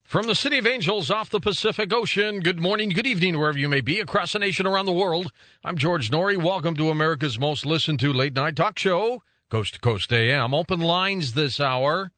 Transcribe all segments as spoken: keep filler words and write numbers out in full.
From the City of Angels off the Pacific Ocean, good morning, good evening, wherever you may be, across the nation, around the world. I'm George Noory. Welcome to America's most listened to late night talk show, Coast to Coast A M. Open lines this hour.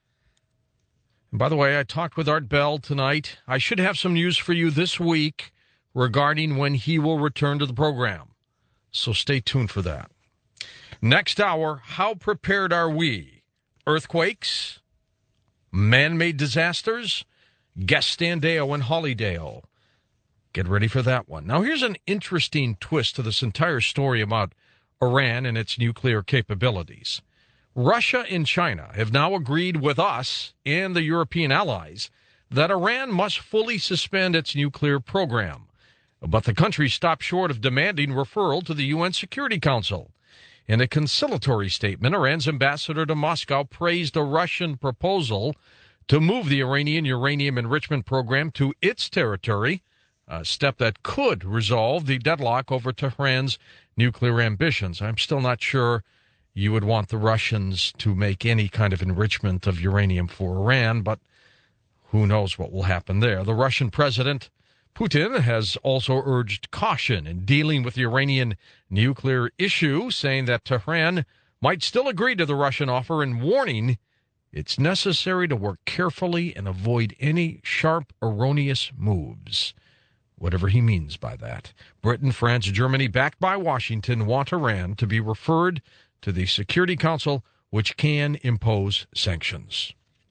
And by the way, I talked with Art Bell tonight. I should have some news for you this week regarding when he will return to the program. So stay tuned for that. Next hour, how prepared are we? Earthquakes? Man-made disasters? Gastandale and Hollydale. Get ready for that one. Now, here's an interesting twist to this entire story about Iran and its nuclear capabilities. Russia and China have now agreed with us and the European allies that Iran must fully suspend its nuclear program. But the country stopped short of demanding referral to the U N Security Council. In a conciliatory statement, Iran's ambassador to Moscow praised a Russian proposal to move the Iranian uranium enrichment program to its territory, a step that could resolve the deadlock over Tehran's nuclear ambitions. I'm still not sure you would want the Russians to make any kind of enrichment of uranium for Iran, but who knows what will happen there. The Russian president, Putin, has also urged caution in dealing with the Iranian nuclear issue, saying that Tehran might still agree to the Russian offer and warning it's necessary to work carefully and avoid any sharp, erroneous moves, whatever he means by that. Britain, France, Germany, backed by Washington, want Iran to be referred to the Security Council, which can impose sanctions.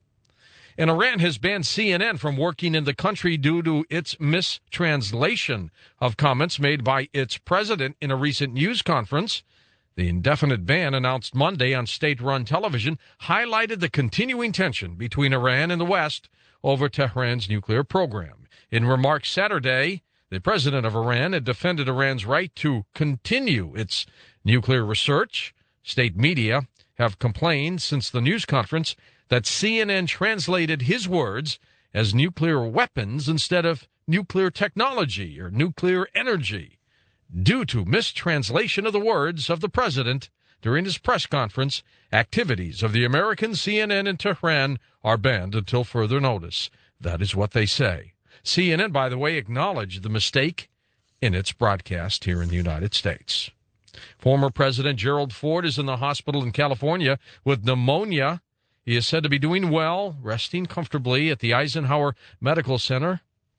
And Iran has banned C N N from working in the country due to its mistranslation of comments made by its president in a recent news conference. The indefinite ban, announced Monday on state-run television, highlighted the continuing tension between Iran and the West over Tehran's nuclear program. In remarks Saturday, the president of Iran had defended Iran's right to continue its nuclear research. State media have complained since the news conference that C N N translated his words as nuclear weapons instead of nuclear technology or nuclear energy. Due to mistranslation of the words of the president during his press conference, activities of the American C N N in Tehran are banned until further notice. That is what they say. C N N, by the way, acknowledged the mistake in its broadcast here in the United States. Former President Gerald Ford is in the hospital in California with pneumonia. He is said to be doing well, resting comfortably at the Eisenhower Medical Center.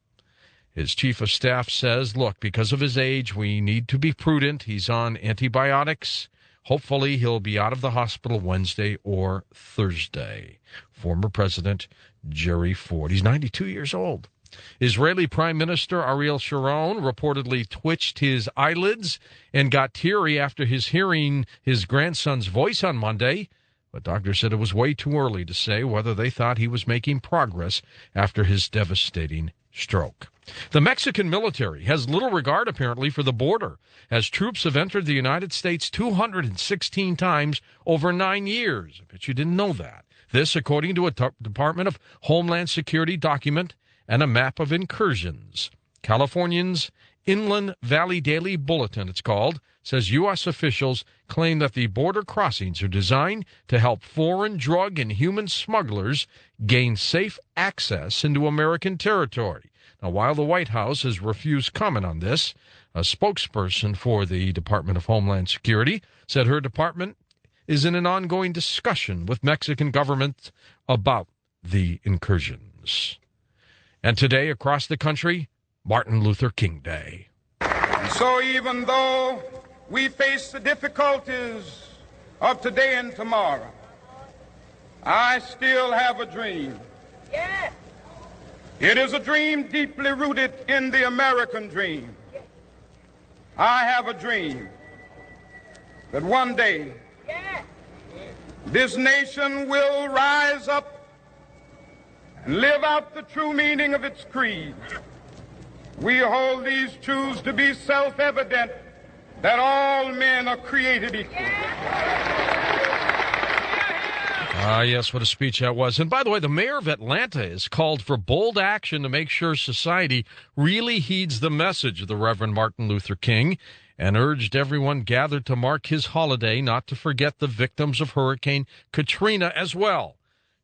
His chief of staff says, look, because of his age, we need to be prudent. He's on antibiotics. Hopefully, he'll be out of the hospital Wednesday or Thursday. Former President Jerry Ford. He's ninety-two years old. Israeli Prime Minister Ariel Sharon reportedly twitched his eyelids and got teary after his hearing his grandson's voice on Monday. But doctors said it was way too early to say whether they thought he was making progress after his devastating stroke. The Mexican military has little regard, apparently, for the border, as troops have entered the United States two hundred sixteen times over nine years. I bet you didn't know that. This, according to a t- Department of Homeland Security document and a map of incursions. Californians Inland Valley Daily Bulletin, it's called, says U S officials claim that the border crossings are designed to help foreign drug and human smugglers gain safe access into American territory. Now, while the White House has refused comment on this, a spokesperson for the Department of Homeland Security said her department is in an ongoing discussion with Mexican government about the incursions. And today, across the country, Martin Luther King Day. So even though we face the difficulties of today and tomorrow, I still have a dream. Yes. It is a dream deeply rooted in the American dream. I have a dream that one day this nation will rise up and live out the true meaning of its creed. We hold these truths to be self-evident, that all men are created equal. Ah, yes, what a speech that was. And by the way, the mayor of Atlanta has called for bold action to make sure society really heeds the message of the Reverend Martin Luther King and urged everyone gathered to mark his holiday not to forget the victims of Hurricane Katrina as well.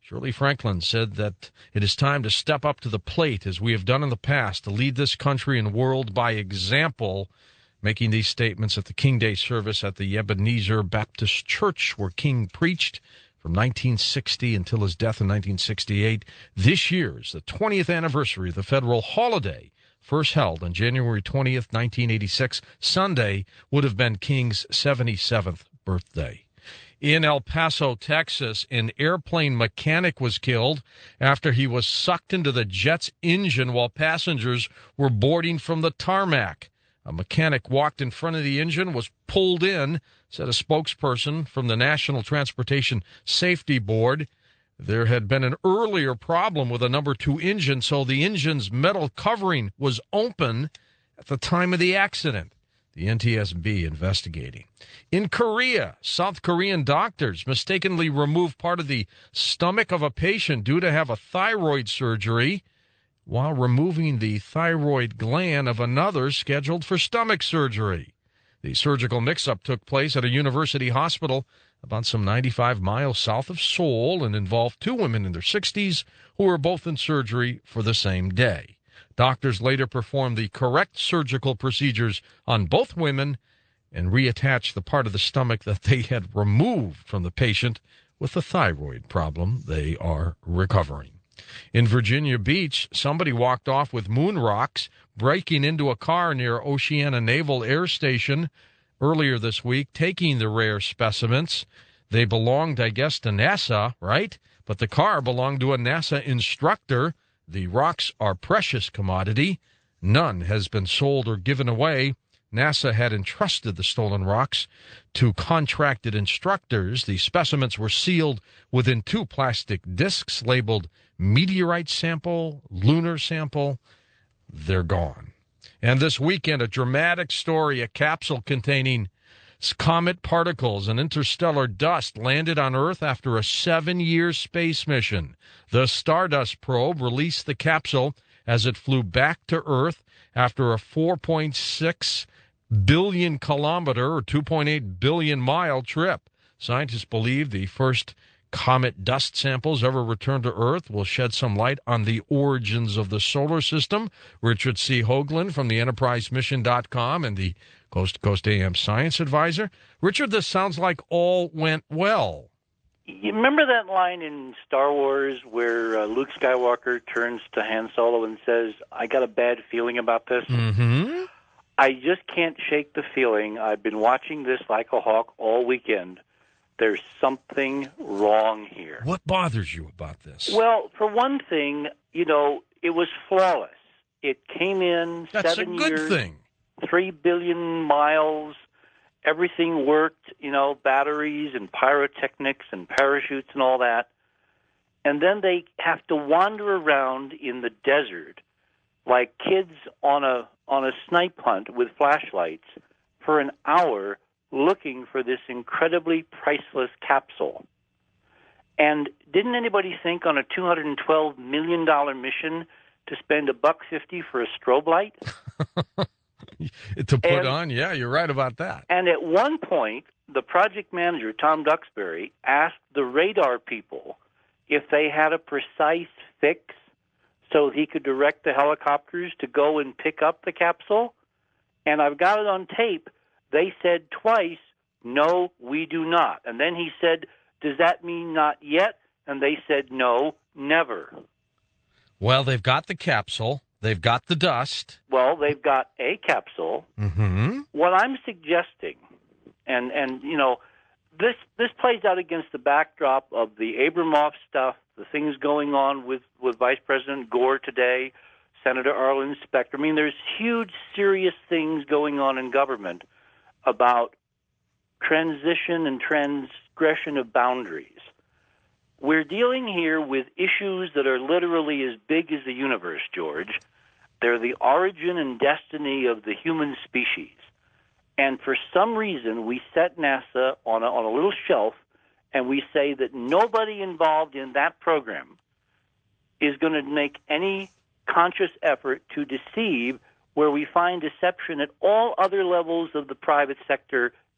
Shirley Franklin said that it is time to step up to the plate as we have done in the past to lead this country and world by example, making these statements at the King Day service at the Ebenezer Baptist Church where King preached from nineteen sixty until his death in nineteen sixty-eight. This year is the twentieth anniversary of the federal holiday, first held on January twentieth, nineteen eighty-six. Sunday would have been King's seventy-seventh birthday. In El Paso, Texas, an airplane mechanic was killed after he was sucked into the jet's engine while passengers were boarding from the tarmac. A mechanic walked in front of the engine, was pulled in, said a spokesperson from the National Transportation Safety Board. There had been an earlier problem with a number two engine, so the engine's metal covering was open at the time of the accident. The N T S B investigating. In Korea, South Korean doctors mistakenly removed part of the stomach of a patient due to have a thyroid surgery while removing the thyroid gland of another scheduled for stomach surgery. The surgical mix-up took place at a university hospital about some ninety-five miles south of Seoul and involved two women in their sixties who were both in surgery for the same day. Doctors later performed the correct surgical procedures on both women and reattached the part of the stomach that they had removed from the patient with the thyroid problem. They are recovering. In Virginia Beach, somebody walked off with moon rocks, breaking into a car near Oceana Naval Air Station earlier this week, taking the rare specimens. They belonged, I guess, to NASA, right? But the car belonged to a NASA instructor. The rocks are precious commodity. None has been sold or given away. NASA had entrusted the stolen rocks to contracted instructors. The specimens were sealed within two plastic discs labeled meteorite sample, lunar sample. They're gone. And this weekend, a dramatic story, a capsule containing comet particles and interstellar dust landed on Earth after a seven-year space mission. The Stardust probe released the capsule as it flew back to Earth after a four point six billion kilometer or two point eight billion mile trip. Scientists believe the first comet dust samples ever returned to Earth will shed some light on the origins of the solar system. Richard C. Hoagland from the Enterprise Mission dot com and the Coast to Coast A M Science Advisor. Richard, this sounds like all went well. You remember that line in Star Wars where uh, Luke Skywalker turns to Han Solo and says, I got a bad feeling about this? Mm-hmm. I just can't shake the feeling. I've been watching this like a hawk all weekend. There's something wrong here. What bothers you about this? Well, for one thing, you know, it was flawless. It came in That's seven a good years, thing. three billion miles. Everything worked, you know, batteries and pyrotechnics and parachutes and all that. And then they have to wander around in the desert like kids on a on a snipe hunt with flashlights for an hour looking for this incredibly priceless capsule. And didn't anybody think on a two hundred twelve million dollars mission to spend a buck fifty for a strobe light? To put and, on, yeah, you're right about that. And at one point, the project manager, Tom Duxbury, asked the radar people if they had a precise fix so he could direct the helicopters to go and pick up the capsule. And I've got it on tape. They said twice, no, we do not. And then he said, does that mean not yet? And they said, no, never. Well, they've got the capsule. They've got the dust. Well, they've got a capsule. Mm-hmm. What I'm suggesting, and, and you know, this this plays out against the backdrop of the Abramoff stuff, the things going on with, with Vice President Gore today, Senator Arlen Specter. I mean, there's huge, serious things going on in government about transition and transgression of boundaries. We're dealing here with issues that are literally as big as the universe, George. They're the origin and destiny of the human species. And for some reason, we set NASA on a, on a little shelf, and we say that nobody involved in that program is going to make any conscious effort to deceive, where we find deception at all other levels of the private sector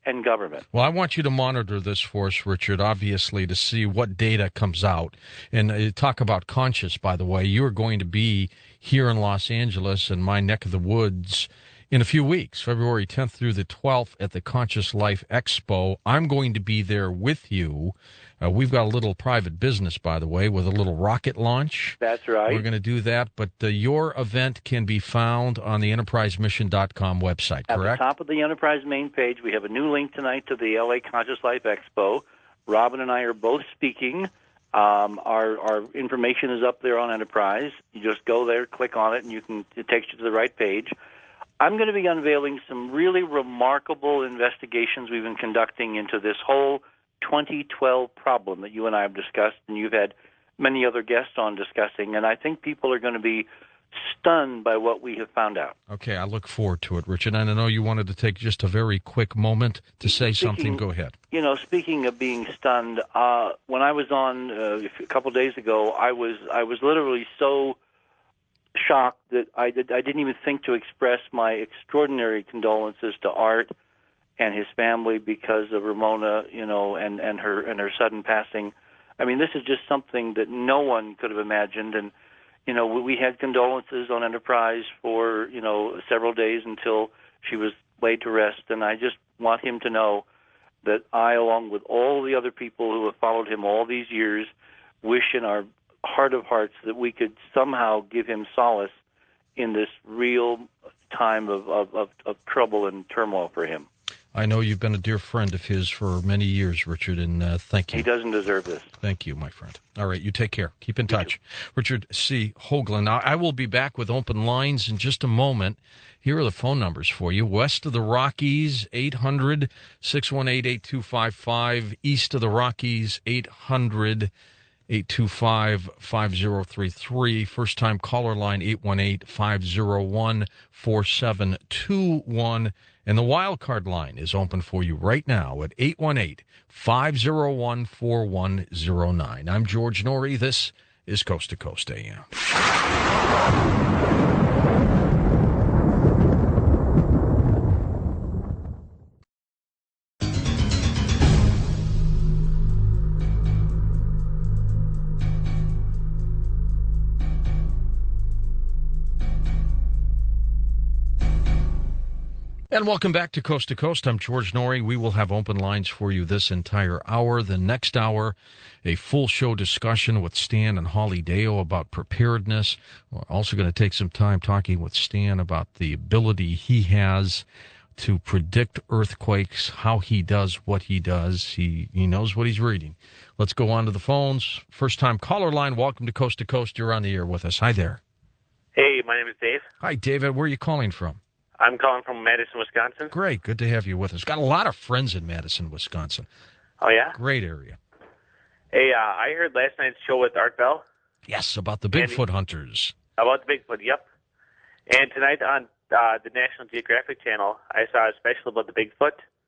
and government. Well, I want you to monitor this for us, Richard, obviously, to see what data comes out. And uh, talk about conscious, by the way. You are going to be here in Los Angeles in my neck of the woods in a few weeks, February tenth through the twelfth at the Conscious Life Expo. I'm going to be there with you. Uh, we've got a little private business, by the way, with a little rocket launch. That's right. We're going to do that, but uh, your event can be found on the enterprise mission dot com website, correct? At the top of the Enterprise main page, we have a new link tonight to the L A Conscious Life Expo. Robin and I are both speaking. Um, our, our information is up there on Enterprise. You just go there, click on it, and you can it takes you to the right page. I'm going to be unveiling some really remarkable investigations we've been conducting into this whole twenty twelve problem that you and I have discussed, and you've had many other guests on discussing, and I think people are going to be stunned by what we have found out. Okay, I look forward to it, Richard. And I know you wanted to take just a very quick moment to say Speaking, something. Go ahead. You know, speaking of being stunned, uh, when I was on uh, a couple days ago, I was I was literally so shocked that I did I didn't even think to express my extraordinary condolences to Art and his family because of Ramona, you know, and, and her and her sudden passing. I mean, this is just something that no one could have imagined. And, you know, we had condolences on Enterprise for, you know, several days until she was laid to rest. And I just want him to know that I, along with all the other people who have followed him all these years, wish in our heart of hearts that we could somehow give him solace in this real time of, of, of, of trouble and turmoil for him. I know you've been a dear friend of his for many years, Richard, and uh, thank you. He doesn't deserve this. Thank you, my friend. All right, you take care. Keep in touch. Richard C. Hoagland. Now, I will be back with open lines in just a moment. Here are the phone numbers for you. West of the Rockies, eight hundred, six one eight, eight two five five. East of the Rockies, eight hundred, eight two five, five zero three three. First-time caller line, eight one eight, five zero one, four seven two one. And the wild card line is open for you right now at eight one eight, five zero one, four one zero nine. I'm George Norrie. This is Coast to Coast A M. And welcome back to Coast to Coast. I'm George Norrie. We will have open lines for you this entire hour. The next hour, a full show discussion with Stan and Holly Deo about preparedness. We're also going to take some time talking with Stan about the ability he has to predict earthquakes, how he does what he does. He, he knows what he's reading. Let's go on to the phones. First-time caller line, welcome to Coast to Coast. You're on the air with us. Hi there. Hey, my name is Dave. Hi, David. Where are you calling from? I'm calling from Madison, Wisconsin. Great. Good to have you with us. Got a lot of friends in Madison, Wisconsin. Oh, yeah? Great area. Hey, uh, I heard last night's show with Art Bell. Yes, about the Bigfoot hunters. About the Bigfoot, yep. And tonight on uh, the National Geographic Channel, I saw a special about the Bigfoot.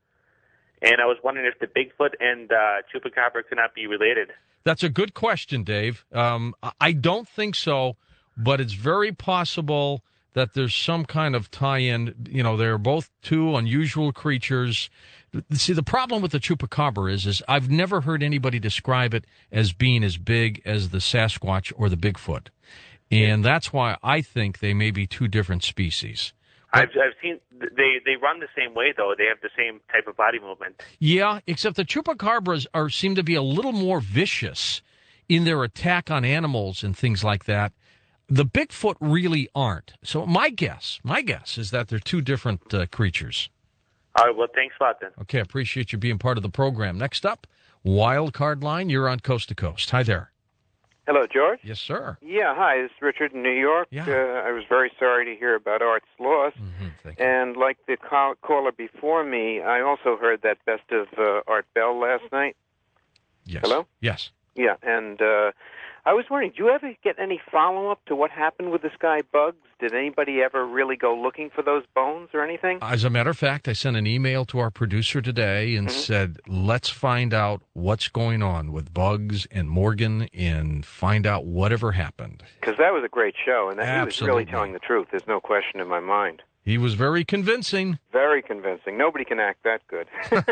And I was wondering if the Bigfoot and uh, Chupacabra could not be related. That's a good question, Dave. Um, I don't think so, but it's very possible that there's some kind of tie-in. You know, they're both two unusual creatures. See, the problem with the Chupacabra is, is I've never heard anybody describe it as being as big as the Sasquatch or the Bigfoot. And that's why I think they may be two different species. But, I've, I've seen, they, they run the same way, though. They have the same type of body movement. Yeah, except the Chupacabras are seem to be a little more vicious in their attack on animals and things like that. The Bigfoot really aren't. So my guess, my guess is that they're two different uh, creatures. All right, well, thanks a lot, then. Okay, appreciate you being part of the program. Next up, Wild Card Line. You're on Coast to Coast. Hi there. Hello, George. Yes, sir. Yeah, hi, this is Richard in New York. Yeah. Uh, I was very sorry to hear about Art's loss. Mm-hmm, thank you. And like the call- caller before me, I also heard that best of uh, Art Bell last night. Yes. Hello? Yes. Yeah, and uh, I was wondering, do you ever get any follow-up to what happened with this guy Bugs? Did anybody ever really go looking for those bones or anything? As a matter of fact, I sent an email to our producer today and mm-hmm. said, let's find out what's going on with Bugs and Morgan and find out whatever happened. Because that was a great show, and that, he was Absolutely. really telling the truth. There's no question in my mind. He was very convincing. Very convincing. Nobody can act that good.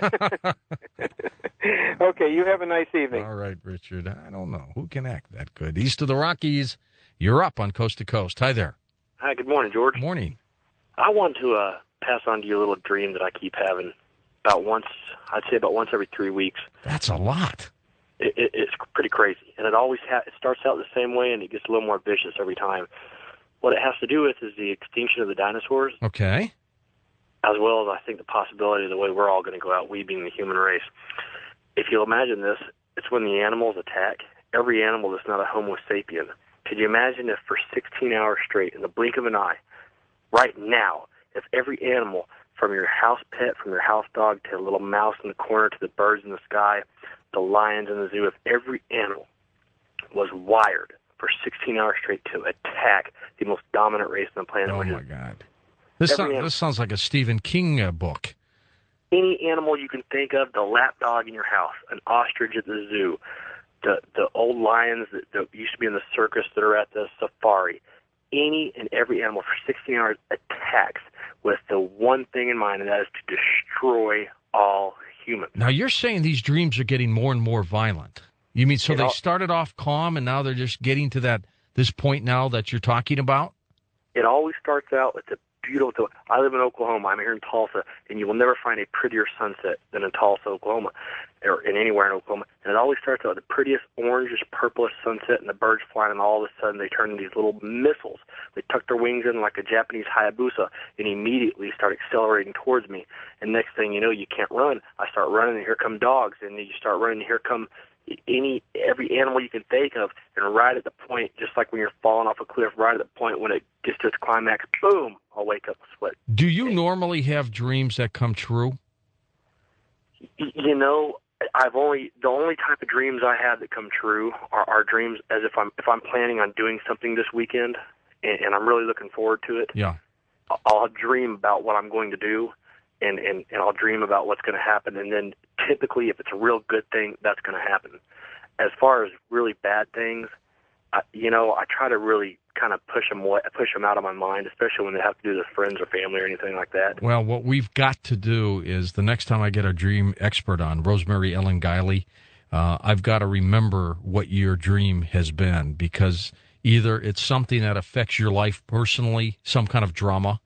Okay, you have a nice evening. All right, Richard. I don't know. Who can act that good? East of the Rockies, you're up on Coast to Coast. Hi there. Hi, good morning, George. Morning. I want to uh, pass on to you a little dream that I keep having about once, I'd say about once every three weeks. That's a lot. It, it, it's pretty crazy, and it always ha- it starts out the same way, and it gets a little more vicious every time. What it has to do with is the extinction of the dinosaurs, Okay. as well as I think the possibility of the way we're all going to go out, we being the human race. If you'll imagine this, it's when the animals attack every animal that's not a Homo sapien. Could you imagine if for sixteen hours straight, in the blink of an eye, right now, if every animal, from your house pet, from your house dog, to a little mouse in the corner, to the birds in the sky, the lions in the zoo, if every animal was wired for sixteen hours straight to attack the most dominant race on the planet, Oh, which my is God. This, Every sound, animal. this sounds like a Stephen King uh, book. any animal you can think of, the lap dog in your house, an ostrich at the zoo, the the old lions that, that used to be in the circus that are at the safari, any and every animal for sixteen hours attacks with the one thing in mind, and that is to destroy all humans. Now, you're saying these dreams are getting more and more violent. You mean so It they all- started off calm, and now they're just getting to that this point now that you're talking about? It always starts out with the beautiful. I live in Oklahoma. I'm here in Tulsa, and you will never find a prettier sunset than in Tulsa, Oklahoma, or in anywhere in Oklahoma. And it always starts out with the prettiest orangish, purplish sunset, and the birds flying, and all of a sudden they turn into these little missiles. They tuck their wings in like a Japanese Hayabusa, and immediately start accelerating towards me. And next thing you know, you can't run. I start running, and here come dogs, and you start running, and here come any every animal you can think of, and right at the point, just like when you're falling off a cliff, right at the point when it gets to its climax, boom, I'll wake up with sweat. Do you normally have dreams that come true? Y- You know, I've only the only type of dreams I have that come true are, are dreams as if I'm if I'm planning on doing something this weekend, and, and I'm really looking forward to it. Yeah. I'll dream about what I'm going to do, and, and, and I'll dream about what's going to happen. And then typically, if it's a real good thing, that's going to happen. As far as really bad things, I, you know, I try to really kind of push them away, push them out of my mind, especially when they have to do with friends or family or anything like that. Well, what we've got to do is the next time I get a dream expert on, Rosemary Ellen Guiley, uh, I've got to remember what your dream has been, because either it's something that affects your life personally, some kind of drama,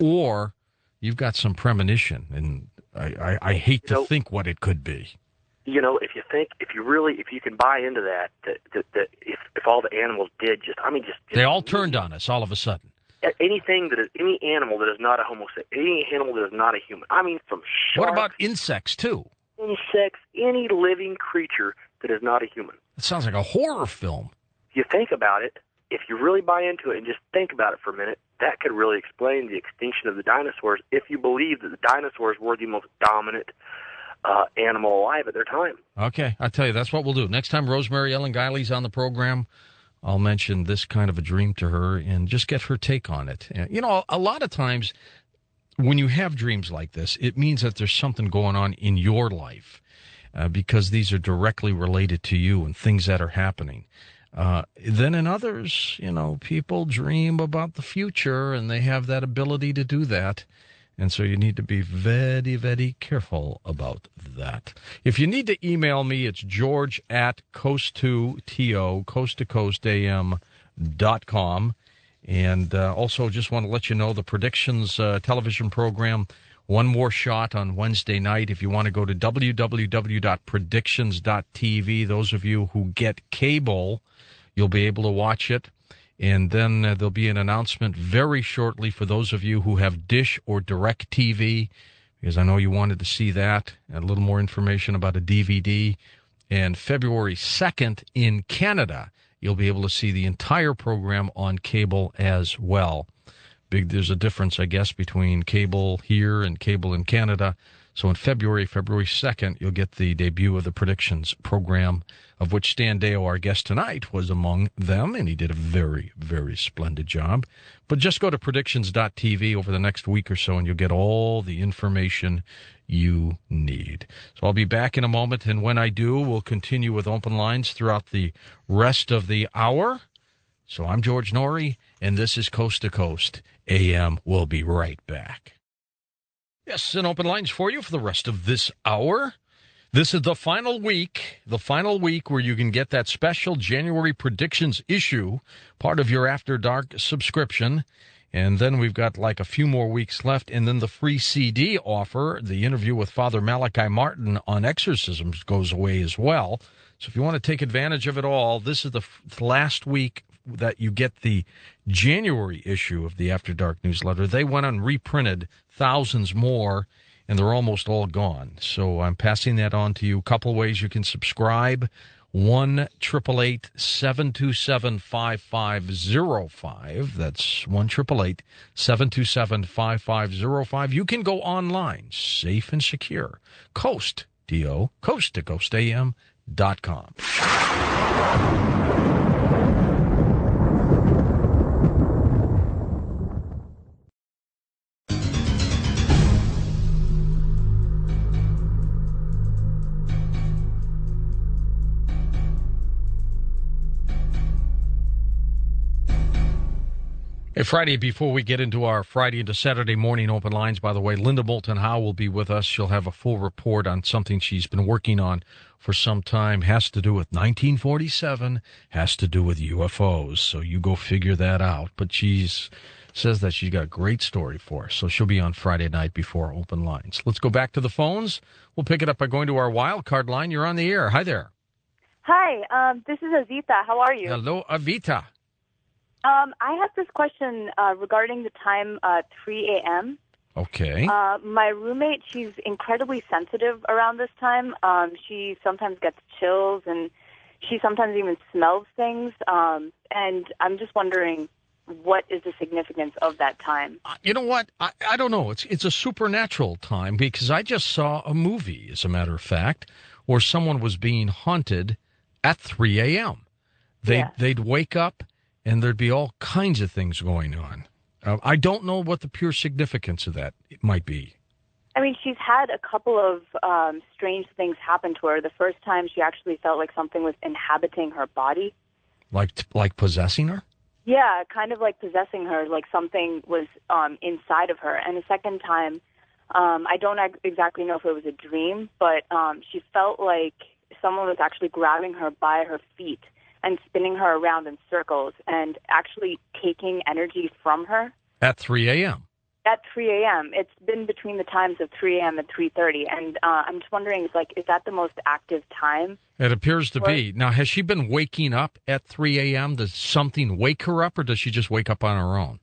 or you've got some premonition, and I, I, I hate to You know- think what it could be. You know, if you think, if you really, if you can buy into that, that, that, that if, if all the animals did just, I mean, just, just They all turned on us all of a sudden. anything that is, any animal that is not a Homo sapien, any animal that is not a human. I mean, from What sharks, about insects, too? insects, any living creature that is not a human. It sounds like a horror film. If you think about it, if you really buy into it and just think about it for a minute, that could really explain the extinction of the dinosaurs if you believe that the dinosaurs were the most dominant uh, animal alive at their time. Okay, I'll tell you, that's what we'll do. Next time Rosemary Ellen Guiley's on the program, I'll mention this kind of a dream to her and just get her take on it. And, you know, a lot of times when you have dreams like this, it means that there's something going on in your life uh, because these are directly related to you and things that are happening. Uh, then in others, you know, people dream about the future and they have that ability to do that. And so you need to be very, very careful about that. If you need to email me, it's george at coast to to coast to coast am dot com. And uh, also just want to let you know the Predictions uh, television program, one more shot on Wednesday night. If you want to go to w w w dot predictions dot t v, those of you who get cable, you'll be able to watch it. And then uh, there'll be an announcement very shortly for those of you who have Dish or DirecTV, because I know you wanted to see that, and a little more information about a D V D. And February second in Canada, you'll be able to see the entire program on cable as well. Big, there's a difference, I guess, between cable here and cable in Canada. So in February, February second, you'll get the debut of the Predictions program, of which Stan Deo, our guest tonight, was among them, and he did a very, very splendid job. But just go to predictions dot t v over the next week or so, and you'll get all the information you need. So I'll be back in a moment, and when I do, we'll continue with open lines throughout the rest of the hour. So I'm George Norrie, and this is Coast to Coast A M. We'll be right back. Yes, and open lines for you for the rest of this hour. This is the final week, the final week where you can get that special January predictions issue, part of your After Dark subscription. And then we've got like a few more weeks left. And then the free C D offer, the interview with Father Malachi Martin on exorcisms, goes away as well. So if you want to take advantage of it all, this is the f- last week that you get the January issue of the After Dark newsletter. They went and reprinted thousands more, and they're almost all gone. So I'm passing that on to you. A couple ways you can subscribe. one eight eight eight, seven two seven, five five zero five. That's one eight eight eight, seven two seven, five five zero five. You can go online, safe and secure. Coast, D O, coast to coast A M dot com. Hey, Friday, before we get into our Friday into Saturday morning open lines, by the way, Linda Moulton Howe will be with us. She'll have a full report on something she's been working on for some time. Has to do with nineteen forty-seven, has to do with U F Os. So you go figure that out. But she's says that she's got a great story for us. So she'll be on Friday night before open lines. Let's go back to the phones. We'll pick it up by going to our wild card line. You're on the air. Hi there. Hi, um, this is Azita. How are you? Hello, Avita. Um, I have this question uh, regarding the time uh, three a.m. Okay. Uh, my roommate, she's incredibly sensitive around this time. Um, she sometimes gets chills, and she sometimes even smells things. Um, and I'm just wondering, what is the significance of that time? Uh, You know what? I, I don't know. It's it's a supernatural time because I just saw a movie, as a matter of fact, where someone was being haunted at three a.m. They Yeah. they'd wake up and there'd be all kinds of things going on. Uh, I don't know what the pure significance of that might be. I mean, she's had a couple of um, strange things happen to her. The first time, she actually felt like something was inhabiting her body. Like like possessing her? Yeah, kind of like possessing her, like something was um, inside of her. And the second time, um, I don't ex- exactly know if it was a dream, but um, she felt like someone was actually grabbing her by her feet and spinning her around in circles and actually taking energy from her. At three a.m. At three a.m. It's been between the times of three a.m. and three thirty, and uh, I'm just wondering, is like, is that the most active time? It appears to Or- be. Now, has she been waking up at three a.m.? Does something wake her up, or does she just wake up on her own?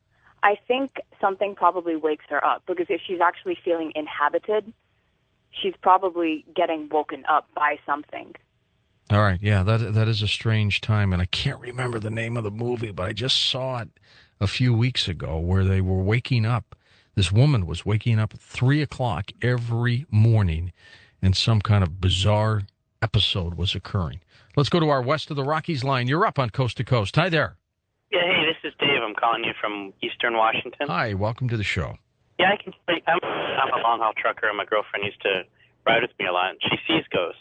I think something probably wakes her up, because if she's actually feeling inhabited, she's probably getting woken up by something. All right, yeah, that that is a strange time, and I can't remember the name of the movie, but I just saw it a few weeks ago where they were waking up. This woman was waking up at three o'clock every morning, and some kind of bizarre episode was occurring. Let's go to our West of the Rockies line. You're up on Coast to Coast. Hi there. Yeah, hey, this is Dave. I'm calling you from Eastern Washington. Hi, welcome to the show. Yeah, I can. I'm, I'm a long haul trucker, and my girlfriend used to ride with me a lot. And she sees ghosts.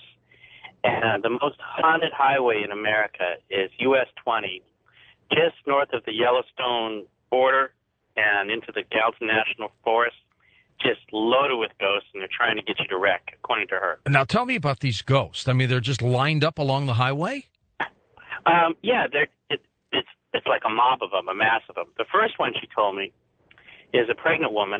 And the most haunted highway in America is U S twenty, just north of the Yellowstone border and into the Gallatin National Forest, just loaded with ghosts, and they're trying to get you to wreck, according to her. Now, tell me about these ghosts. I mean, they're just lined up along the highway? Um, yeah, they're, it, it's it's like a mob of them, a mass of them. The first one, she told me, is a pregnant woman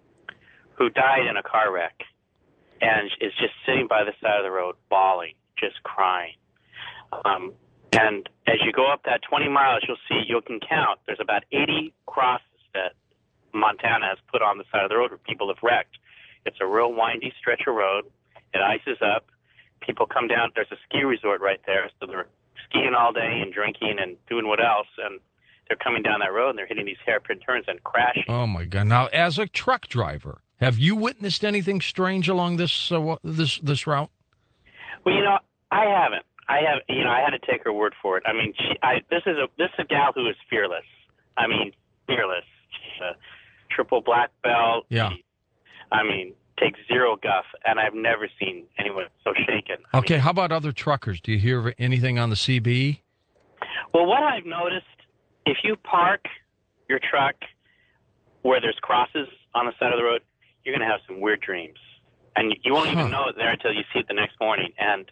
who died in a car wreck and is just sitting by the side of the road, bawling, just crying. Um, and as you go up that twenty miles, you'll see, you can count, there's about eighty crosses that Montana has put on the side of the road where people have wrecked. It's a real windy stretch of road. It ices up. People come down. There's a ski resort right there, so they're skiing all day and drinking and doing what else, and they're coming down that road, and they're hitting these hairpin turns and crashing. Oh, my God. Now, as a truck driver, have you witnessed anything strange along this uh, this this route? Well, you know, I haven't. I have, you know, I had to take her word for it. I mean, she, I, this is a this is a gal who is fearless. I mean, fearless. She's a triple black belt. Yeah. She, I mean, takes zero guff, and I've never seen anyone so shaken. I Okay, mean, how about other truckers? Do you hear of anything on the C B? well, what I've noticed if you park your truck where there's crosses on the side of the road, you're going to have some weird dreams. And you won't even know it there until you see it the next morning. And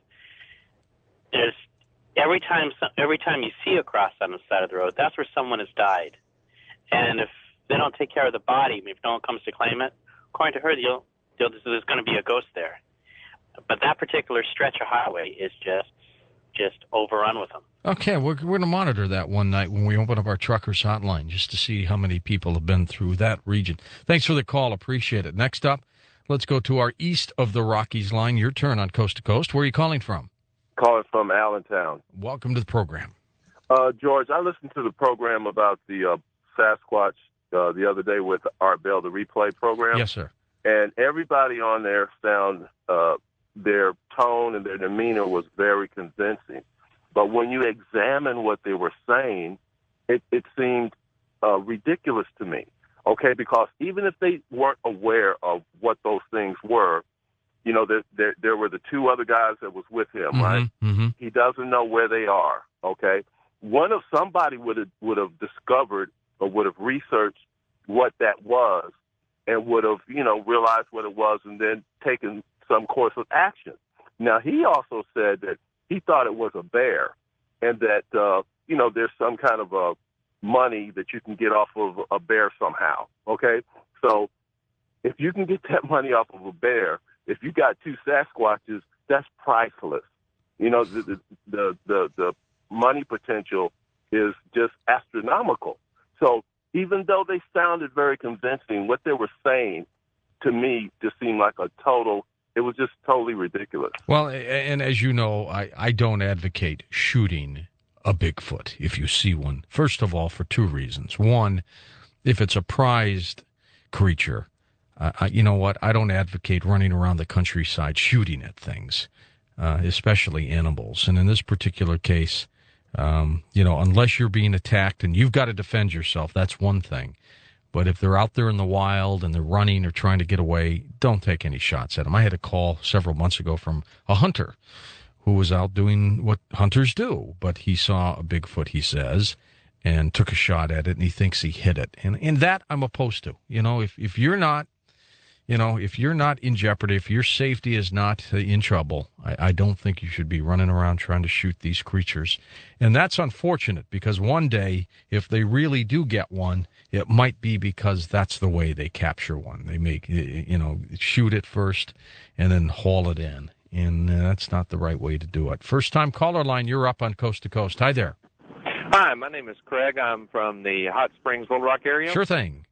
there's every time every time you see a cross on the side of the road, that's where someone has died. And if they don't take care of the body, if no one comes to claim it, according to her, you'll, you'll, there's going to be a ghost there. But that particular stretch of highway is just just overrun with them. Okay, we're, we're going to monitor that one night when we open up our truckers hotline just to see how many people have been through that region. Thanks for the call. Appreciate it. Next up, let's go to our east of the Rockies line. Your turn on Coast to Coast. Where are you calling from? Calling from Allentown. Welcome to the program. Uh, George, I listened to the program about the uh, Sasquatch uh, the other day with Art Bell, the replay program. Yes, sir. And everybody on there sound uh, their tone and their demeanor was very convincing. But when you examine what they were saying, it, it seemed uh, ridiculous to me. Okay, because even if they weren't aware of what those things were, you know, there, there, there were the two other guys that was with him, Mm-hmm, right? mm-hmm. He doesn't know where they are, okay? One of somebody would have would have discovered or would have researched what that was and would have, you know, realized what it was and then taken some course of action. Now, he also said that he thought it was a bear and that, uh, you know, there's some kind of a money that you can get off of a bear somehow, okay? So if you can get that money off of a bear, if you got two Sasquatches, that's priceless. You know, the the the, the, the money potential is just astronomical. So even though they sounded very convincing, what they were saying to me just seemed like a total, it was just totally ridiculous. Well, and as you know, I, I don't advocate shooting a Bigfoot if you see one. First of all, for two reasons. One, if it's a prized creature, uh, you know what? I don't advocate running around the countryside shooting at things, uh, especially animals. And in this particular case, um, you know, unless you're being attacked and you've got to defend yourself, that's one thing. But if they're out there in the wild and they're running or trying to get away, don't take any shots at them. I had a call several months ago from a hunter who was out doing what hunters do, but he saw a Bigfoot, he says, and took a shot at it, and he thinks he hit it. And, and that I'm opposed to. You know, if, if you're not, you know, if you're not in jeopardy, if your safety is not uh, in trouble, I, I don't think you should be running around trying to shoot these creatures. And that's unfortunate because one day, if they really do get one, it might be because that's the way they capture one. They make, you know, shoot it first and then haul it in. And uh, that's not the right way to do it. First-time caller line, you're up on Coast to Coast. Hi there. Hi, my name is Craig. I'm from the Hot Springs, Little Rock area. Sure thing.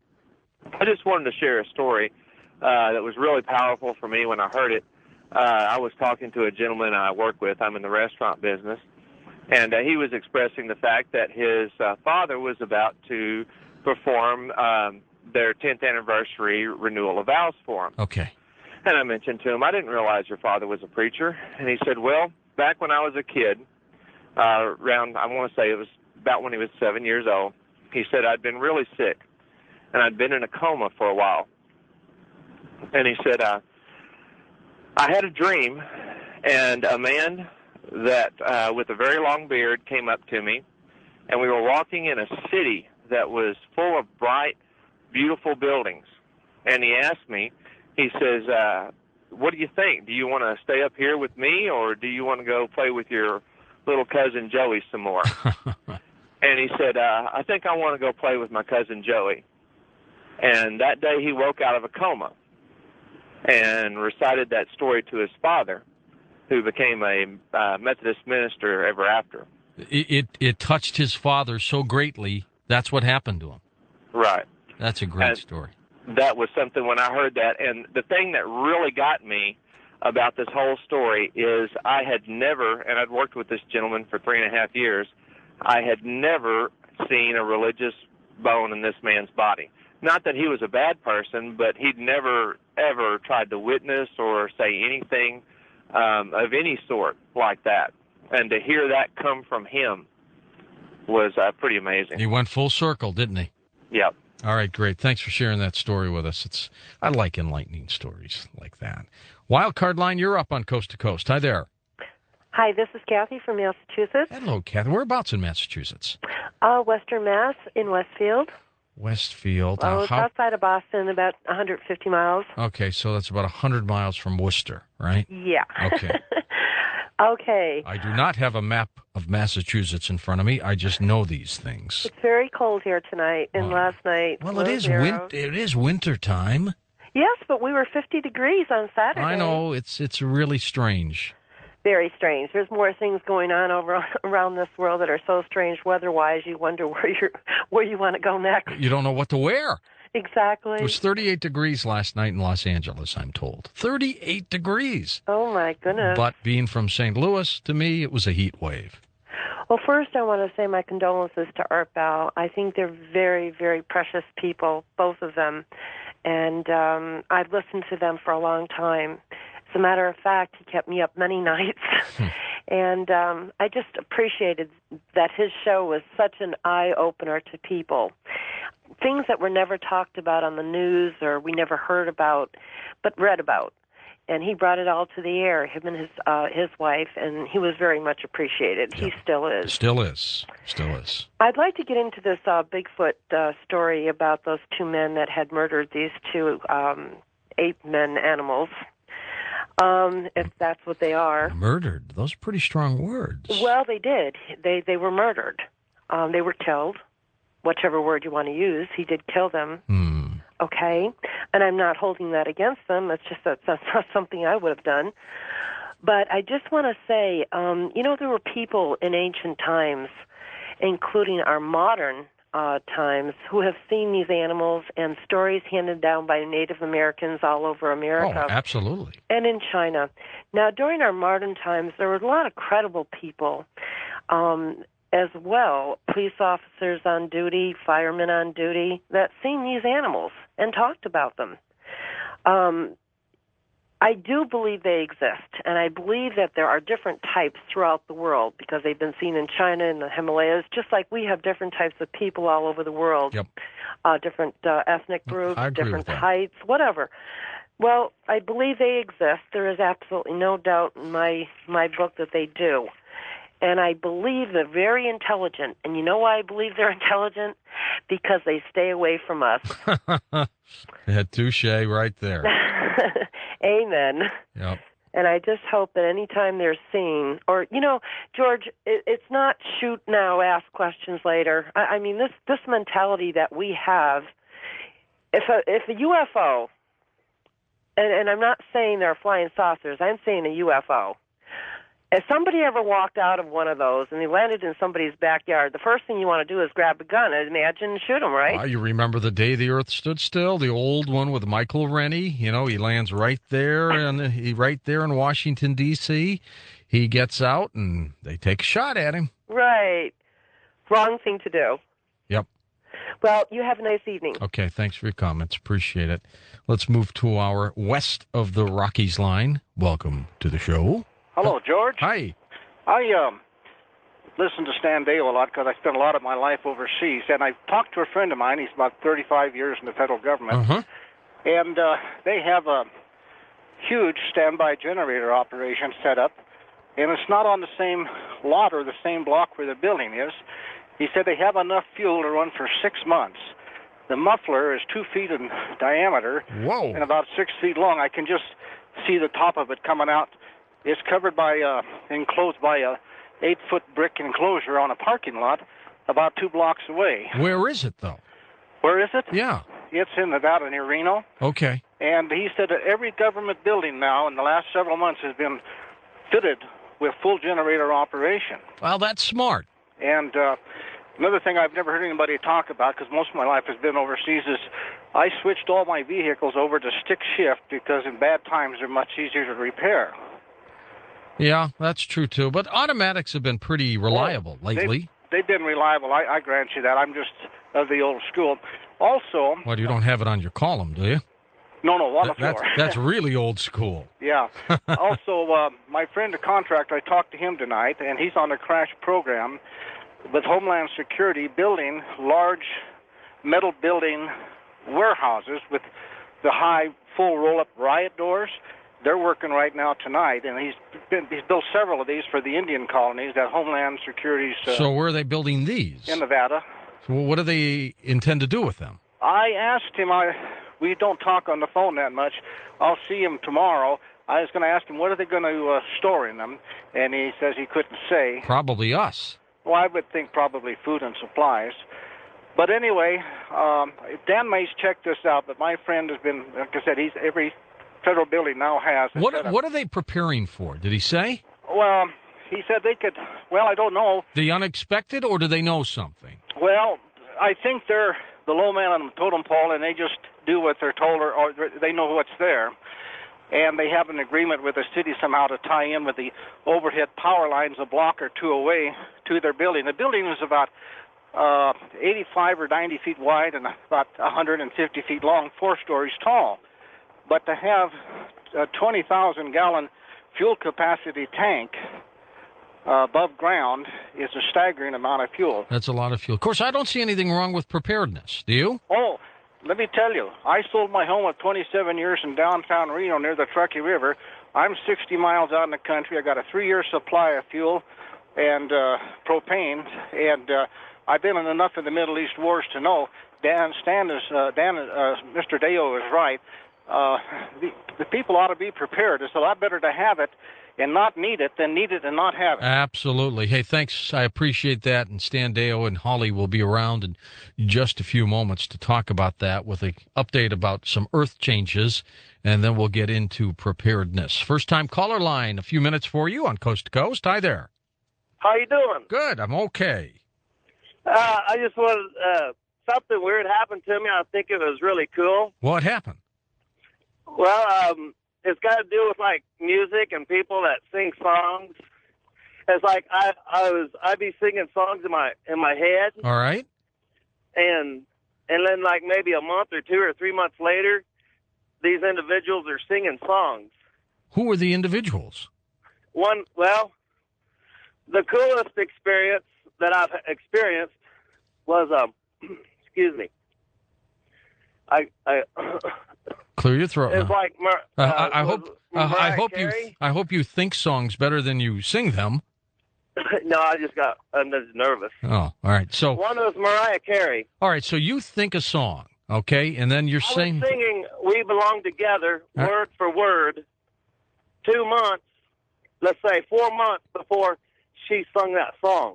I just wanted to share a story uh, that was really powerful for me when I heard it. Uh, I was talking to a gentleman I work with. I'm in the restaurant business. And uh, he was expressing the fact that his uh, father was about to perform um, their tenth anniversary renewal of vows for him. Okay. And I mentioned to him, I didn't realize your father was a preacher. And he said, well, back when I was a kid, uh, around, I want to say it was about when he was seven years old, he said, I'd been really sick, and I'd been in a coma for a while. And he said, uh, I had a dream, and a man that uh, with a very long beard came up to me, and we were walking in a city that was full of bright, beautiful buildings. And he asked me, he says, uh, what do you think? Do you want to stay up here with me, or do you want to go play with your little cousin Joey some more? And he said, uh, I think I want to go play with my cousin Joey. And that day he woke out of a coma and recited that story to his father, who became a uh, Methodist minister ever after. It, it it touched his father so greatly, that's what happened to him. Right. That's a great And story. that was something when I heard that. And the thing that really got me about this whole story is I had never, and I'd worked with this gentleman for three and a half years, I had never seen a religious bone in this man's body. Not that he was a bad person, but he'd never, ever tried to witness or say anything um, of any sort like that. And to hear that come from him was uh, pretty amazing. He went full circle, didn't he? Yep. All right, great. Thanks for sharing that story with us. It's I like enlightening stories like that. Wildcard line, you're up on Coast to Coast. Hi there. Hi, this is Kathy from Massachusetts. Hello, Kathy. Whereabouts in Massachusetts? Uh, Western Mass in Westfield. Westfield. Well, Uh, it's how- outside of Boston, about one hundred fifty miles. Okay, so that's about one hundred miles from Worcester, right? Yeah. Okay. Okay. I do not have a map of Massachusetts in front of me. I just know these things. It's very cold here tonight, and Oh. last night. Well, low it is zero. win- It is winter time. Yes, but we were fifty degrees on Saturday. I know it's it's really strange. Very strange. There's more things going on over around this world that are so strange weather-wise. You wonder where you where you want to go next. You don't know what to wear. Exactly. It was thirty-eight degrees last night in Los Angeles, I'm told. thirty-eight degrees. Oh my goodness. But being from Saint Louis, to me, it was a heat wave. Well, first I want to say my condolences to Art Bell. I think they're very, very precious people, both of them. And um, I've listened to them for a long time. As a matter of fact, he kept me up many nights. And um, I just appreciated that his show was such an eye-opener to people. Things that were never talked about on the news or we never heard about, but read about. And he brought it all to the air, him and his uh, his wife, and he was very much appreciated. He still is. Still is. Still is. I'd like to get into this uh, Bigfoot uh, story about those two men that had murdered these two um, ape men animals, um, if that's what they are. Murdered. Those are pretty strong words. Well, they did. They they were murdered. Um, they were killed. Whichever word you want to use, he did kill them. Hmm. Okay, and I'm not holding that against them. It's just that that's not something I would have done. But I just want to say, um, you know, there were people in ancient times, including our modern uh, times, who have seen these animals and stories handed down by Native Americans all over America. Oh, absolutely. And in China. Now, during our modern times, there were a lot of credible people um, as well, police officers on duty, firemen on duty, that seen these animals and talked about them. Um, I do believe they exist, and I believe that there are different types throughout the world because they've been seen in China and the Himalayas, just like we have different types of people all over the world, yep. uh, different uh, ethnic groups, I agree different with that. heights, whatever. Well, I believe they exist. There is absolutely no doubt in my, my book that they do. And I believe they're very intelligent. And you know why I believe they're intelligent? Because they stay away from us. Yeah, touche right there. Amen. Yep. And I just hope that anytime they're seen, or, you know, George, it, it's not shoot now, ask questions later. I, I mean, this, this mentality that we have, if a, if a U F O, and, and I'm not saying they're flying saucers, I'm saying a U F O, if somebody ever walked out of one of those and they landed in somebody's backyard, the first thing you want to do is grab a gun, I imagine, and shoot them, right? Ah, you remember the day the Earth stood still, the old one with Michael Rennie? You know, he lands right there, and he right there in Washington D C. He gets out, and they take a shot at him. Right. Wrong thing to do. Yep. Well, you have a nice evening. Okay, thanks for your comments. Appreciate it. Let's move to our west of the Rockies line. Welcome to the show. Hello, George. Hi. I um, listen to Stan Dale a lot because I spent a lot of my life overseas, and I talked to a friend of mine. He's about thirty-five years in the federal government, Uh-huh. and uh, they have a huge standby generator operation set up, and it's not on the same lot or the same block where the building is. He said they have enough fuel to run for six months. The muffler is two feet in diameter Whoa. and about six feet long. I can just see the top of it coming out. It's covered by, uh, enclosed by a eight-foot brick enclosure on a parking lot about two blocks away. Where is it, though? Where is it? Yeah. It's in Nevada near Reno. Okay. And he said that every government building now in the last several months has been fitted with full generator operation. Well, that's smart. And uh, another thing I've never heard anybody talk about, because most of my life has been overseas, is I switched all my vehicles over to stick shift because in bad times they're much easier to repair. Yeah, that's true, too. But automatics have been pretty reliable lately. They've, they've been reliable. I, I grant you that. I'm just of the old school. Also... Well, you don't have it on your column, do you? No, no, water Th- that's, floor. that's really old school. Yeah. Also, uh, my friend, a contractor, I talked to him tonight, and he's on a crash program with Homeland Security building large metal building warehouses with the high full roll-up riot doors. they're working right now tonight, and he's been, he's built several of these for the Indian colonies that Homeland Security's uh, So where are they building these? in Nevada. So what do they intend to do with them? I asked him, I we don't talk on the phone that much. I'll see him tomorrow. I was going to ask him, what are they going to uh, store in them? And he says he couldn't say. Probably us. Well, I would think probably food and supplies. But anyway, um, Dan Mays checked this out, but my friend has been, like I said, he's every federal building now has. What What are they preparing for? Did he say? Well, he said they could, well, I don't know. The unexpected, or do they know something? Well, I think they're the low man on the totem pole, and they just do what they're told, or, or they know what's there. And they have an agreement with the city somehow to tie in with the overhead power lines a block or two away to their building. The building is about uh, eighty-five or ninety feet wide and about one hundred fifty feet long, four stories tall. But to have a twenty thousand gallon fuel capacity tank uh, above ground is a staggering amount of fuel. That's a lot of fuel. Of course, I don't see anything wrong with preparedness. Do you? Oh, let me tell you, I sold my home at twenty-seven years in downtown Reno near the Truckee River. I'm sixty miles out in the country. I got a three-year supply of fuel and uh, propane, and uh, I've been in enough of the Middle East wars to know. Dan, Stan is, uh, Dan, uh, Mister Deo is right. Uh, the, the people ought to be prepared. It's a lot better to have it and not need it than need it and not have it. Absolutely. Hey, thanks. I appreciate that. And Stan Deo and Holly will be around in just a few moments to talk about that with an update about some earth changes, and then we'll get into preparedness. First-time caller line, a few minutes for you on Coast to Coast. Hi there. How you doing? Good. I'm okay. Uh, I just wanted, uh, something weird happened to me. I think it was really cool. What happened? Well, um, it's got to do with like music and people that sing songs. It's like I, I was, I'd be singing songs in my in my head, All right. and and then like maybe a month or two or three months later, these individuals are singing songs. Who are the individuals? One, well, the coolest experience that I've experienced was um, excuse me, I I. Clear your throat. It's now. like Mar- Uh, uh, I, I hope. Uh, I Mariah hope you. Carey? I hope you think songs better than you sing them. No, I just got. I'm just nervous. Oh, all right. So, One was Mariah Carey. all right. So you think a song, okay, and then you're I saying. was singing "We Belong Together" Uh, word for word. Two months, let's say four months before she sung that song,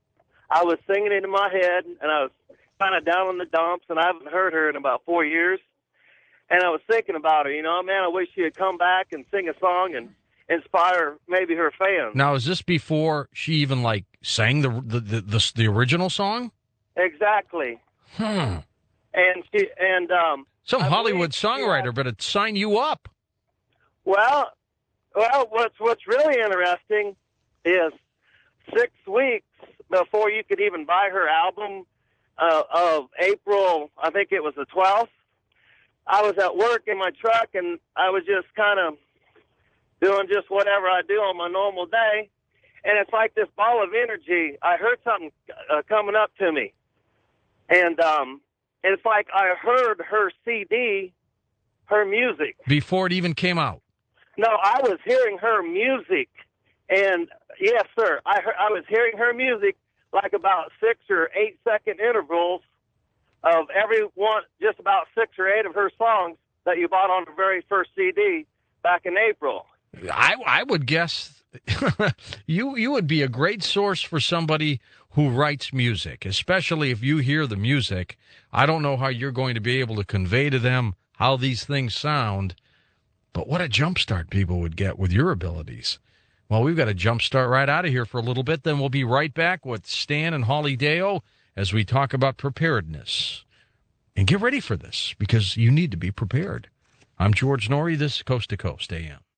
I was singing it in my head, and I was kind of down in the dumps, and I haven't heard her in about four years. And I was thinking about her, you know, man, I wish she had come back and sing a song and inspire maybe her fans. Now, is this before she even like sang the the the, the, the original song? Exactly. Hmm. And she and um. Some I Hollywood believe she songwriter had- better sign you up. Well, well, what's what's really interesting is six weeks before you could even buy her album uh, of April, I think it was the twelfth. I was at work in my truck, and I was just kind of doing just whatever I do on my normal day. And it's like this ball of energy. I heard something uh, coming up to me. And um, it's like I heard her C D, her music. Before it even came out. No, I was hearing her music. And, yes, sir, I, heard, I was hearing her music like about six or eight second intervals of every one, just about six or eight of her songs that you bought on the very first C D back in April. I I would guess you you would be a great source for somebody who writes music, especially if you hear the music. I don't know how you're going to be able to convey to them how these things sound, but what a jump start people would get with your abilities. Well, we've got to jump start right out of here for a little bit, then we'll be right back with Stan and Holly Deo as we talk about preparedness. And get ready for this, because you need to be prepared. I'm George Norrie. This is Coast to Coast A M.